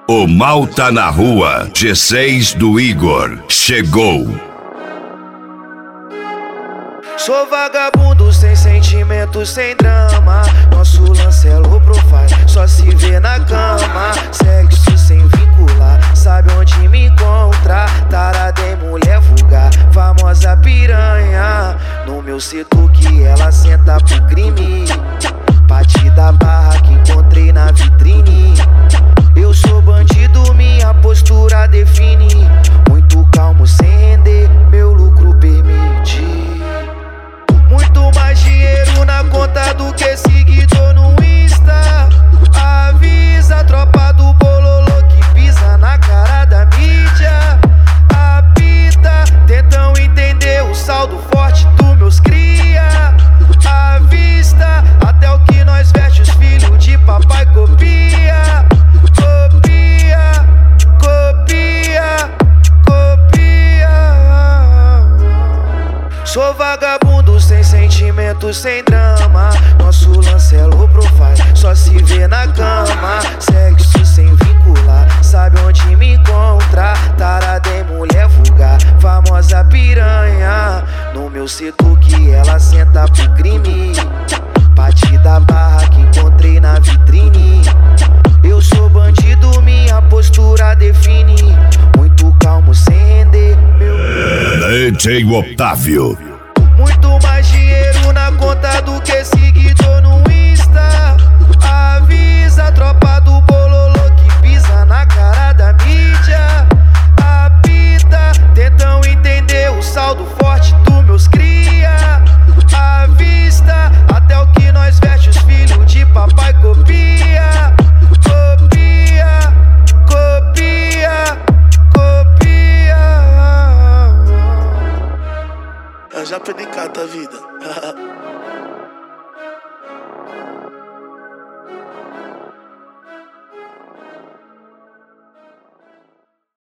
O mal tá na rua. G6 do Igor chegou. Sou vagabundo sem sentimento, sem drama. Nosso lance é low profile, só se vê na cama. Sexo sem vincular, sabe onde me encontra. Tarada em mulher vulgar, famosa piranha. No meu setor que ela senta pro crime. Pati da barra que encontrei na vitrine. Eu sou bandido, minha postura define. Muito calmo sem render, meu lucro permite. Muito mais dinheiro na conta do que seguidor no Insta. Avisa a tropa do bololô que pisa na cara da mídia. Apita, tentam entender o saldo forte dos meus cria. À vista, até o que nós veste os filhos de papai copia. Copia, copia, copia. Sou vagabundo sem sentimento, sem drama. Nosso lance é low profile, só se vê na cama. Sexo sem vincular, sabe onde me encontra. Tarada em mulher vulgar, famosa piranha. No meu setor que ela senta pro crime. Pati da barra que encontrei na vitrine. Eu sou bandido, minha postura define. Muito calmo sem render, meu DJ Otávio. muito mais dinheiro na conta do que seguidor no Insta. Avisa a tropa do bololô que pisa na cara da mídia. Apita, tentam entender o saldo forte dos meus cria. À vista, até o que nós veste os filhos de papai copia. Copia, copia, copia. Eu já perdi cada vida.